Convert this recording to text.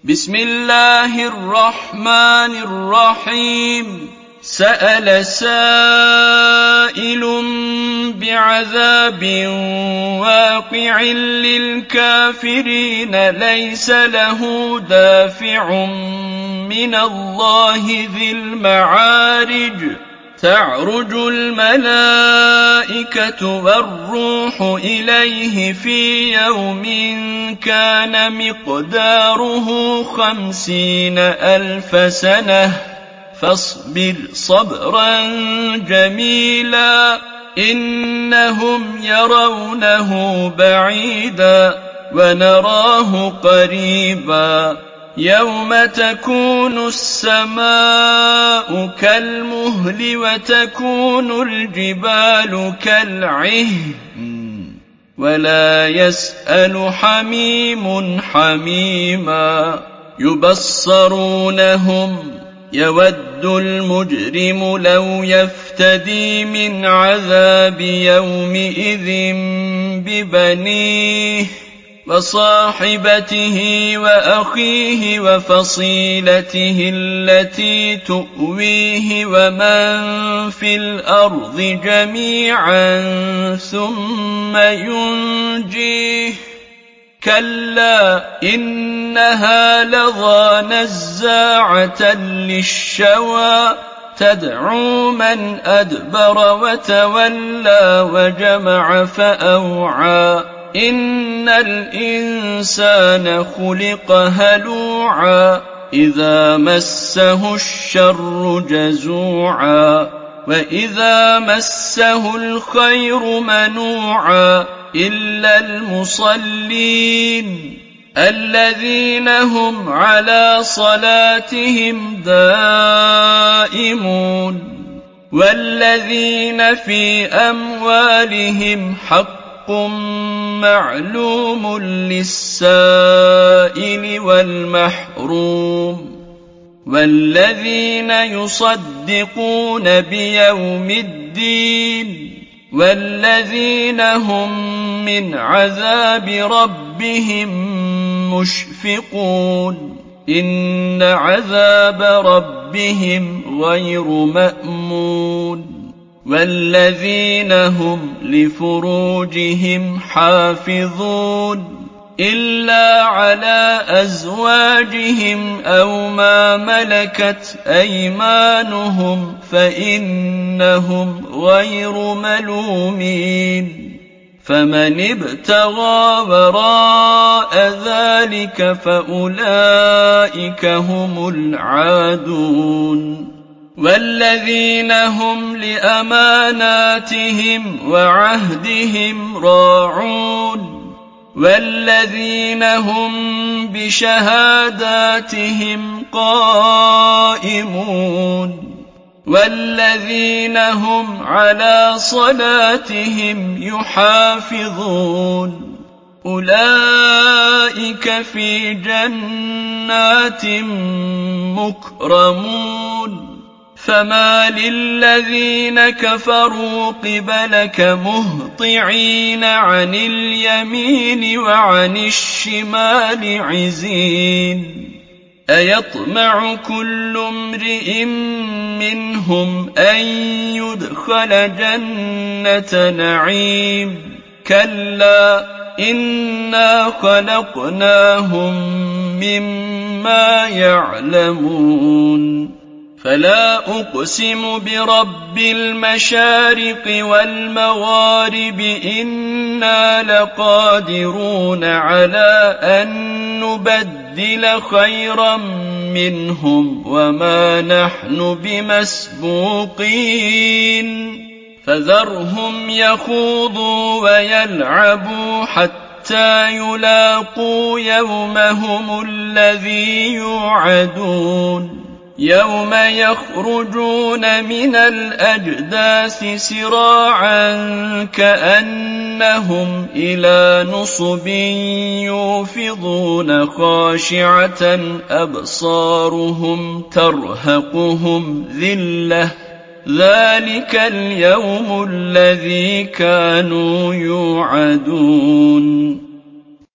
بسم الله الرحمن الرحيم. سأل سائل بعذاب واقع للكافرين ليس له دافع من الله ذي المعارج تعرج الملائكة والروح إليه في يوم كان مقداره 50,000 سنة فاصبر صبرا جميلا إنهم يرونه بعيدا ونراه قريبا يوم تكون السماء كالمهل وتكون الجبال كالعهن ولا يسأل حميم حميما يبصرونهم يود المجرم لو يفتدي من عذاب يومئذ ببنيه وصاحبته وأخيه وفصيلته التي تؤويه ومن في الأرض جميعا ثم ينجيه كلا إنها لظى نزاعة للشوى تدعو من أدبر وتولى وجمع فأوعى إن الإنسان خلق هلوعا إذا مسه الشر جزوعا وإذا مسه الخير منوعا إلا المصلين الذين هم على صلاتهم دائمون والذين في أموالهم حق معلوم للسائل والمحروم والذين يصدقون بيوم الدين والذين هم من عذاب ربهم مشفقون إن عذاب ربهم غير مأمون والذين هم لفروجهم حافظون إلا على أزواجهم أو ما ملكت أيمانهم فإنهم غير ملومين فمن ابتغى وراء ذلك فأولئك هم العادون والذين هم لأماناتهم وعهدهم راعون والذين هم بشهاداتهم قائمون والذين هم على صلاتهم يحافظون أولئك في جنات مكرمون فما للذين كفروا قبلك مهطعين عن اليمين وعن الشمال عزين أيطمع كل امرئ منهم أن يدخل جنة نعيم كلا إنا خلقناهم مما يعلمون فلا أقسم برب المشارق والمغارب إنا لقادرون على أن نبدل خيرا منهم وما نحن بمسبوقين فذرهم يخوضوا ويلعبوا حتى يلاقوا يومهم الذي يوعدون يوم يخرجون من الأجداث سراعا كأنهم إلى نصب يوفضون خاشعة أبصارهم ترهقهم ذلة ذلك اليوم الذي كانوا يوعدون